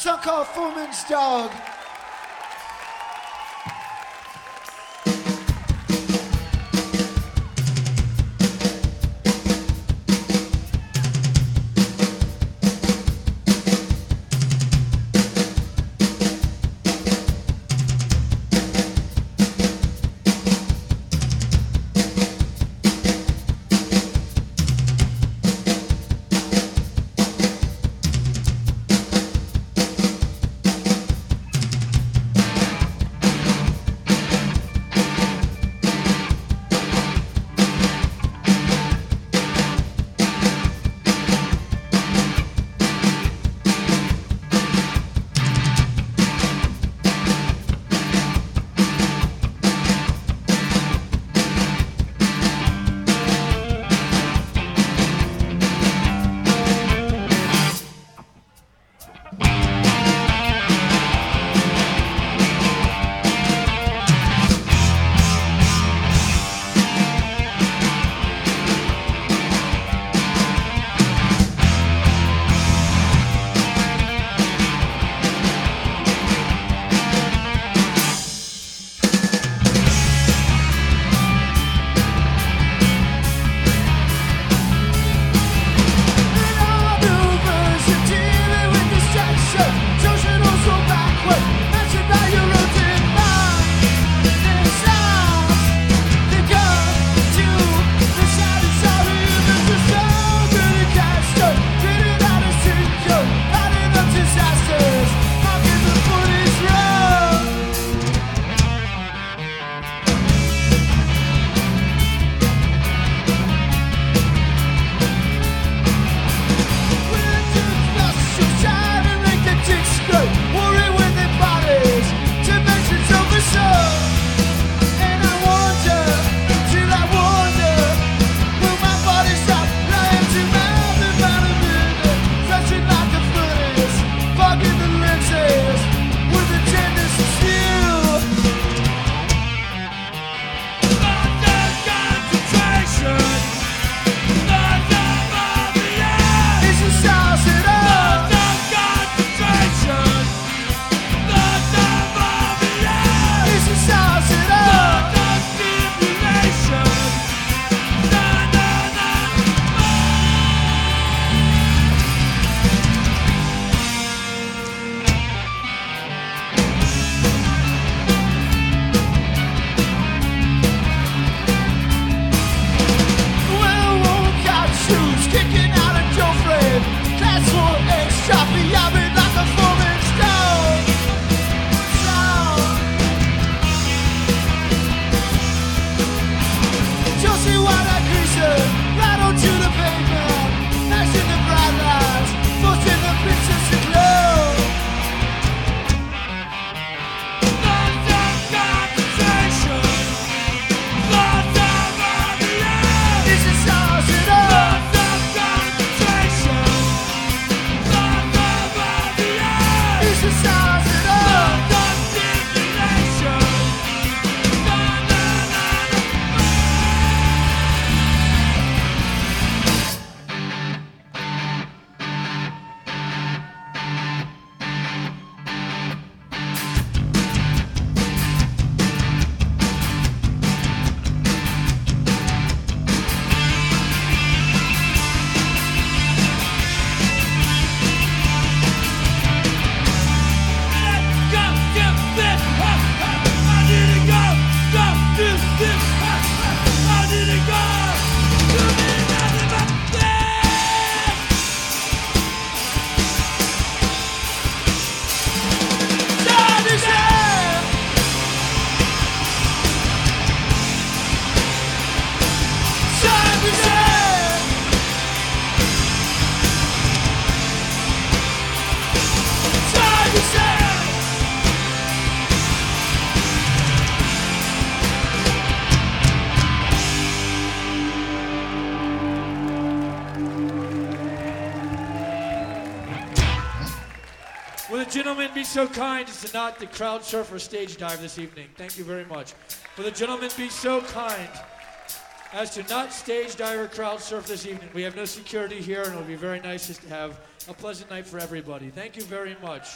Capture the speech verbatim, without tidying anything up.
song called Foreman's Dog. Will the gentleman be so kind as to not the crowd surf or stage dive this evening? Thank you very much. Will the gentleman be so kind as to not stage dive or crowd surf this evening? We have no security here, and it'll be very nice just to have a pleasant night for everybody. Thank you very much.